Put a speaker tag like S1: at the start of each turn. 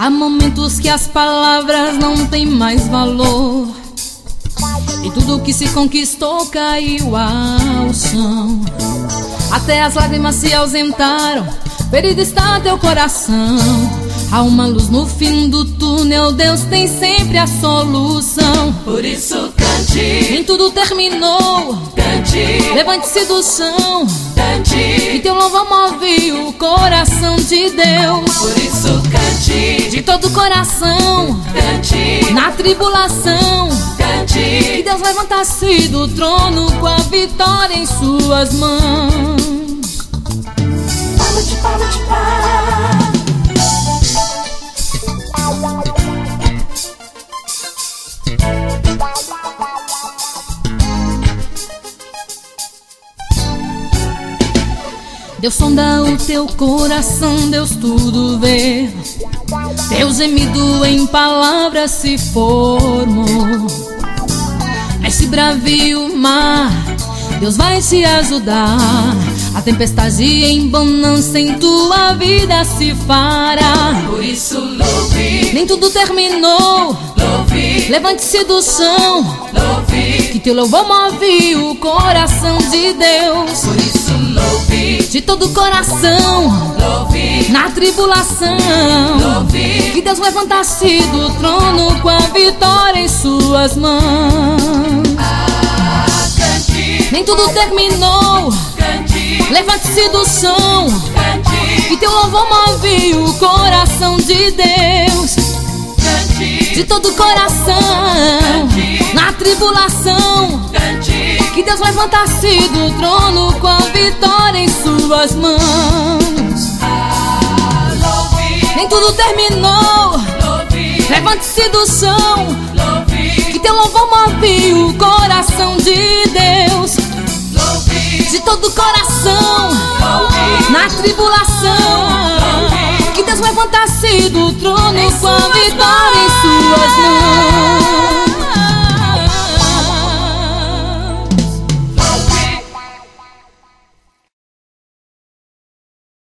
S1: Há momentos que as palavras não têm mais valor, e tudo que se conquistou caiu ao chão. Até as lágrimas se ausentaram, ferido está teu coração. Há uma luz no fim do túnel, Deus tem sempre a solução.
S2: Por isso cante,
S1: nem tudo terminou,
S2: cante,
S1: levante-se do chão,
S2: cante,
S1: e teu louvor move o coração de Deus.
S2: por isso cante,
S1: De todo coração,
S2: cante,
S1: na tribulação,
S2: cante,
S1: que Deus levanta-se do trono com a vitória em suas mãos.
S2: palma, palma.
S1: Deus sonda o teu coração, Deus tudo vê. Teu gemido em palavras se formou. Nesse bravio mar, Deus vai te ajudar. A tempestade em bonança em tua vida se fará.
S2: Por isso louve,
S1: Nem tudo terminou,
S2: louve,
S1: levante-se do chão,
S2: louve,
S1: que teu louvor move o coração de Deus.
S2: por isso louve,
S1: De todo coração,
S2: louve,
S1: na tribulação,
S2: louve,
S1: que Deus levanta-se do trono com a vitória em suas mãos.
S2: cante,
S1: Nem tudo terminou,
S2: cante,
S1: levante-se do chão,
S2: cante,
S1: que teu louvor move o coração de Deus.
S2: cante,
S1: De todo coração, na tribulação,
S2: cante,
S1: que Deus levanta-se do trono com a vitória em suas mãos.
S2: louve,
S1: Nem tudo terminou,
S2: louve,
S1: levante-se do chão,
S2: louve,
S1: que teu louvor move o coração de Deus.
S2: louve,
S1: De todo coração,
S2: louve,
S1: na tribulação, que Deus levanta-se do trono com a vitória em suas mãos.